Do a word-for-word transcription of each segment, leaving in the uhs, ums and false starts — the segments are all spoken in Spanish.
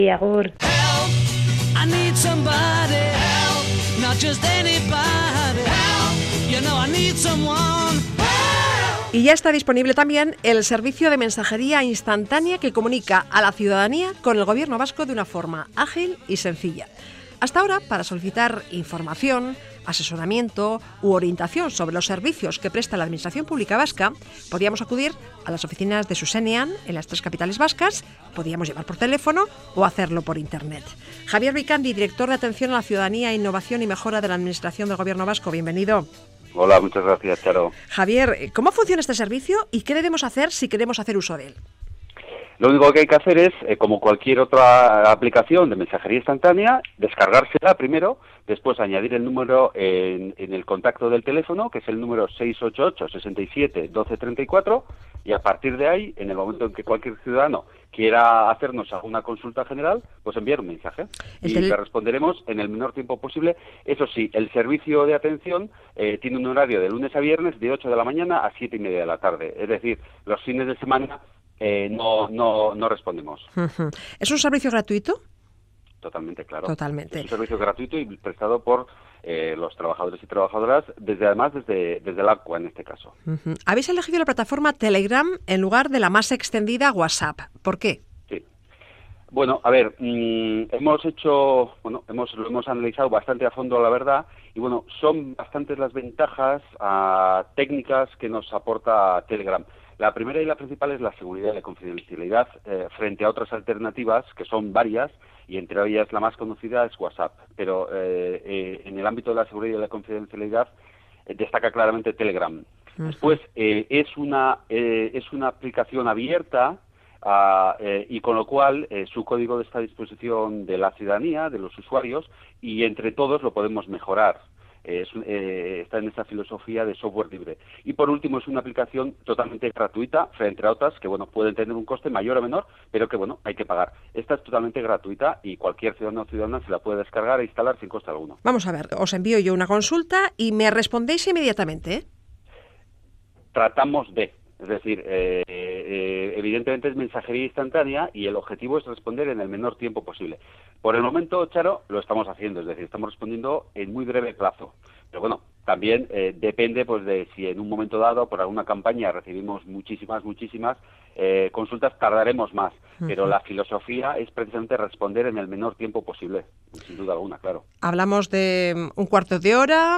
Y agur. Help, I need somebody. Help, not just anybody. Help, you know I need someone. Help. Y ya está disponible también el servicio de mensajería instantánea que comunica a la ciudadanía con el gobierno vasco de una forma ágil y sencilla. Hasta ahora, para solicitar información, asesoramiento u orientación sobre los servicios que presta la Administración Pública Vasca, podíamos acudir a las oficinas de Susenian en las tres capitales vascas, podíamos llamar por teléfono o hacerlo por Internet. Javier Vicandi, director de Atención a la Ciudadanía, Innovación y Mejora de la Administración del Gobierno Vasco, bienvenido. Hola, muchas gracias, Charo. Javier, ¿cómo funciona este servicio y qué debemos hacer si queremos hacer uso de él? Lo único que hay que hacer es, eh, como cualquier otra aplicación de mensajería instantánea, descargársela primero, después añadir el número en, en el contacto del teléfono, que es el número seis ocho ocho, seis siete, uno dos tres cuatro, y a partir de ahí, en el momento en que cualquier ciudadano quiera hacernos alguna consulta general, pues enviar un mensaje y tele... le responderemos en el menor tiempo posible. Eso sí, el servicio de atención eh, tiene un horario de lunes a viernes de ocho de la mañana a siete y media de la tarde, es decir, los fines de semana Eh, no, no, no respondemos. Uh-huh. ¿Es un servicio gratuito? Totalmente, claro. Totalmente. Es un servicio gratuito y prestado por eh, los trabajadores y trabajadoras, desde además desde, desde el ACUA en este caso. Uh-huh. Habéis elegido la plataforma Telegram en lugar de la más extendida WhatsApp. ¿Por qué? Sí. Bueno, a ver, mmm, hemos hecho, bueno, hemos lo hemos analizado bastante a fondo, la verdad, y bueno, son bastantes las ventajas uh, técnicas que nos aporta Telegram. La primera y la principal es la seguridad y la confidencialidad eh, frente a otras alternativas, que son varias, y entre ellas la más conocida es WhatsApp. Pero eh, eh, en el ámbito de la seguridad y la confidencialidad eh, destaca claramente Telegram. Uh-huh. Después, eh, es, una, eh, es una aplicación abierta uh, eh, y con lo cual eh, su código está a disposición de la ciudadanía, de los usuarios, y entre todos lo podemos mejorar. Es, eh, está en esta filosofía de software libre. Y por último, es una aplicación totalmente gratuita, frente a otras que bueno pueden tener un coste mayor o menor, pero que bueno hay que pagar. Esta es totalmente gratuita y cualquier ciudadano o ciudadana se la puede descargar e instalar sin coste alguno. Vamos a ver, os envío yo una consulta y me respondéis inmediatamente, ¿eh? Tratamos de, es decir, eh, eh, evidentemente es mensajería instantánea y el objetivo es responder en el menor tiempo posible. Por el momento, Charo, lo estamos haciendo, es decir, estamos respondiendo en muy breve plazo. Pero bueno, también eh, depende pues de si en un momento dado, por alguna campaña, recibimos muchísimas, muchísimas eh, consultas, tardaremos más. Uh-huh. Pero la filosofía es precisamente responder en el menor tiempo posible, sin duda alguna, claro. Hablamos de un cuarto de hora,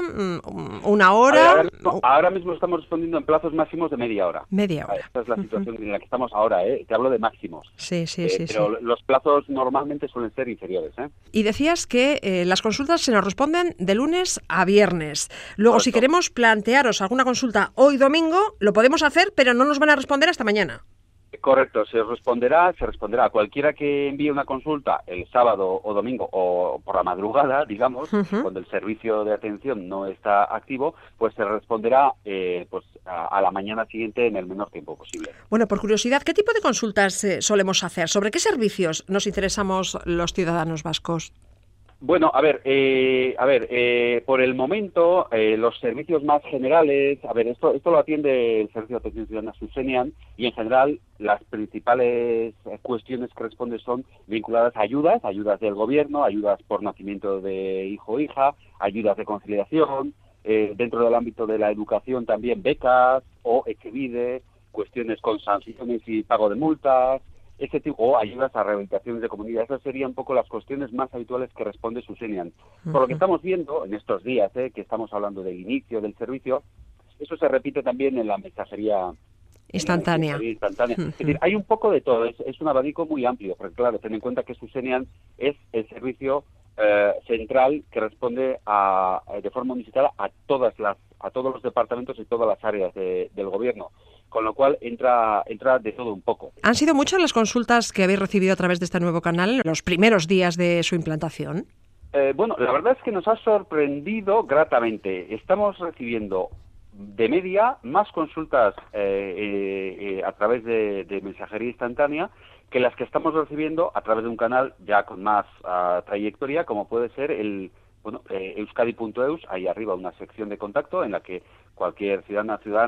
una hora... Ahora mismo, ahora mismo estamos respondiendo en plazos máximos de media hora. Media hora. Esta es la situación uh-huh. en la que estamos ahora, ¿eh? Te hablo de máximos. Sí, sí, eh, sí. Pero sí. los plazos normalmente suelen ser inferiores, ¿eh? Y decías que eh, las consultas se nos responden de lunes a viernes. Luego, Correcto. Si queremos plantearos alguna consulta hoy domingo, lo podemos hacer, pero no nos van a responder hasta mañana. Correcto, se responderá, se responderá a cualquiera que envíe una consulta el sábado o domingo o por la madrugada, digamos, uh-huh. cuando el servicio de atención no está activo, pues se responderá eh, pues a, a la mañana siguiente en el menor tiempo posible. Bueno, por curiosidad, ¿qué tipo de consultas eh, solemos hacer? ¿Sobre qué servicios nos interesamos los ciudadanos vascos? Bueno, a ver, eh, a ver, eh, por el momento, eh, los servicios más generales, a ver, esto esto lo atiende el Servicio de Atención Ciudadana Susenian y en general las principales cuestiones que responde son vinculadas a ayudas, ayudas del gobierno, ayudas por nacimiento de hijo o hija, ayudas de conciliación, eh, dentro del ámbito de la educación también becas o Echevide, cuestiones con sanciones y pago de multas, ese tipo, o ayudas a rehabilitaciones de comunidad. Esas serían un poco las cuestiones más habituales que responde Susenian. Por lo que estamos viendo en estos días, eh, que estamos hablando del inicio del servicio, eso se repite también en la mensajería instantánea. En la mensajería instantánea. Uh-huh. Es decir, hay un poco de todo, es, es un abanico muy amplio, porque claro, ten en cuenta que Susenian es el servicio eh, central que responde a, de forma unificada a todas las, a todos los departamentos y todas las áreas de, del gobierno. Con lo cual entra entra de todo un poco. ¿Han sido muchas las consultas que habéis recibido a través de este nuevo canal en los primeros días de su implantación? Eh, bueno, la verdad es que nos ha sorprendido gratamente. Estamos recibiendo de media más consultas eh, eh, eh, a través de, de mensajería instantánea que las que estamos recibiendo a través de un canal ya con más uh, trayectoria, como puede ser el bueno eh, euskadi punto eus, ahí arriba una sección de contacto en la que cualquier ciudadana ciudadana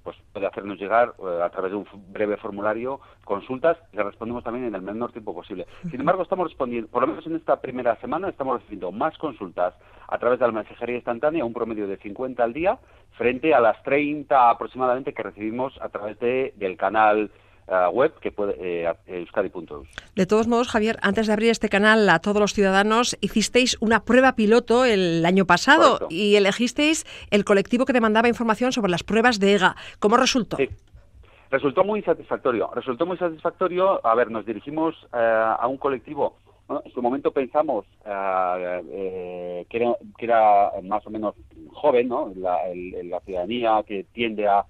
pues puede hacernos llegar eh, a través de un breve formulario consultas y le respondemos también en el menor tiempo posible. Sin embargo, estamos respondiendo, por lo menos en esta primera semana, estamos recibiendo más consultas a través de la mensajería instantánea, un promedio de cincuenta al día, frente a las treinta aproximadamente que recibimos a través de, del canal uh, web que puede eh, euskadi punto eus. De todos modos, Javier, antes de abrir este canal a todos los ciudadanos, hicisteis una prueba piloto el año pasado. Correcto. Y elegisteis el colectivo que demandaba información sobre las pruebas de EGA. ¿Cómo resultó? Sí. Resultó muy satisfactorio. Resultó muy satisfactorio. A ver, nos dirigimos uh, a un colectivo. Bueno, en su momento pensamos uh, eh, que, era, que era más o menos joven, ¿no? La, el, la ciudadanía que tiende a,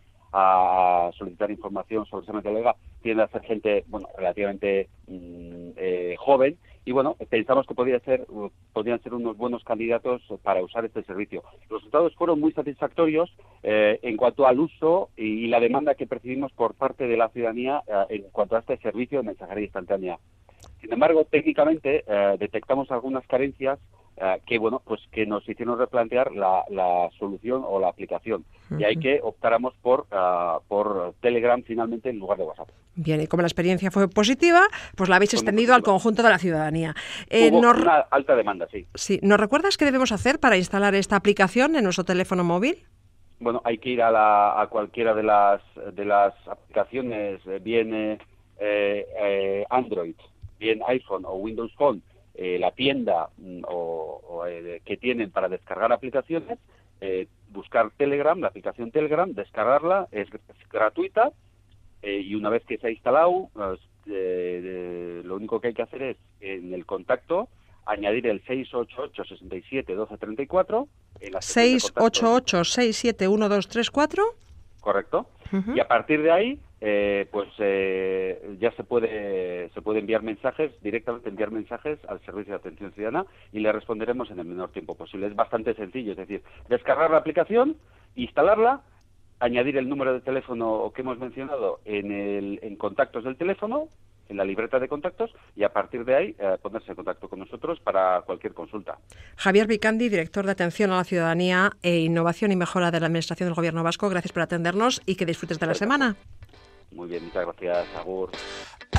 a solicitar información sobre el tema de EGA tiende a ser gente, bueno, relativamente mm, eh, joven, y bueno, pensamos que podía ser, podrían ser unos buenos candidatos para usar este servicio. Los resultados fueron muy satisfactorios eh, en cuanto al uso y, y la demanda que percibimos por parte de la ciudadanía eh, en cuanto a este servicio de mensajería instantánea. Sin embargo, técnicamente eh, detectamos algunas carencias eh, que, bueno, pues que nos hicieron replantear la, la solución o la aplicación. Uh-huh. Y hay que optáramos por, uh, por Telegram finalmente en lugar de WhatsApp. Bien, y como la experiencia fue positiva, pues la habéis extendido al conjunto de la ciudadanía. Eh, Hubo nos... una alta demanda, sí. Sí. ¿Nos recuerdas qué debemos hacer para instalar esta aplicación en nuestro teléfono móvil? Bueno, hay que ir a, la, a cualquiera de las, de las aplicaciones, bien eh, eh, Android, bien iPhone o Windows Phone, eh, la tienda mm, o, o eh, que tienen para descargar aplicaciones, eh, buscar Telegram, la aplicación Telegram, descargarla, es, es gratuita, eh, y una vez que se ha instalado, eh, eh, lo único que hay que hacer es, en el contacto, añadir el seis ocho ocho, seis siete, uno dos tres cuatro. seis ocho ocho, seis siete, uno dos tres cuatro. Correcto. Uh-huh. Y a partir de ahí, eh, pues eh, ya se puede se puede enviar mensajes, directamente enviar mensajes al Servicio de Atención Ciudadana y le responderemos en el menor tiempo posible. Es bastante sencillo, es decir, descargar la aplicación, instalarla, añadir el número de teléfono que hemos mencionado en, el, en contactos del teléfono, en la libreta de contactos, y a partir de ahí eh, ponerse en contacto con nosotros para cualquier consulta. Javier Vicandi, director de Atención a la Ciudadanía e Innovación y Mejora de la Administración del Gobierno Vasco, gracias por atendernos y que disfrutes de la semana. Muy bien, muchas gracias, agur.